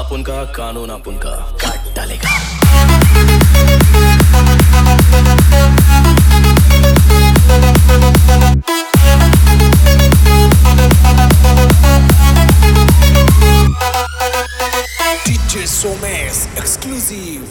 आपण का कानून आपण का काट डालेगा। DJ Somes exclusive.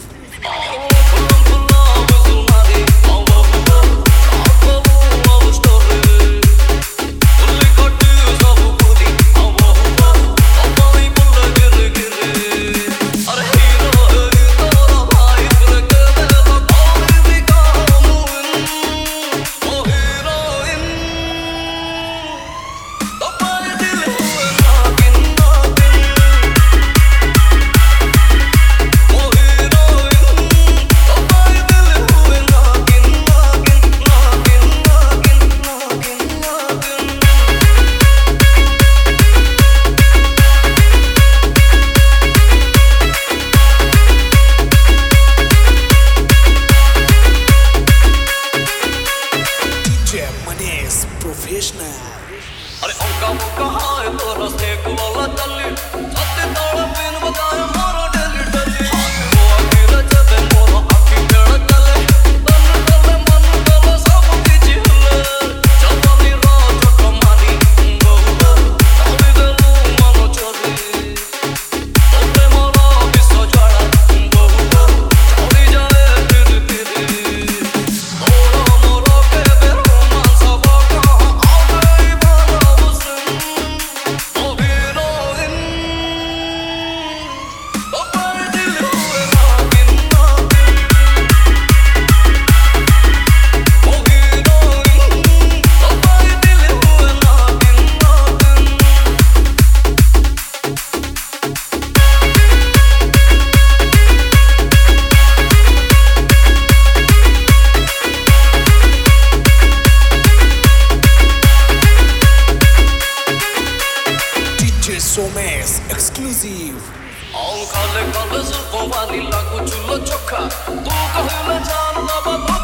Professional. अरे औका मौका हाय तो रस्ते को वाला चली छत्ते ताला पिन बजाए मोरो डेली डेली वो आखिर जब मोरो आखिर चढ़ चले तन तले मन तले सब की झिले जवानी रात कमानी बहु अभी दिलू मनो चोरी तोते मोरो विश्व ज्वाला बहु चली जाए फिर मोरो मोरो के बेरोमान सब Somes exclusive. काले काले जुल्फों वाली लागू चुल्लो चोखा तू कहले जान ना बता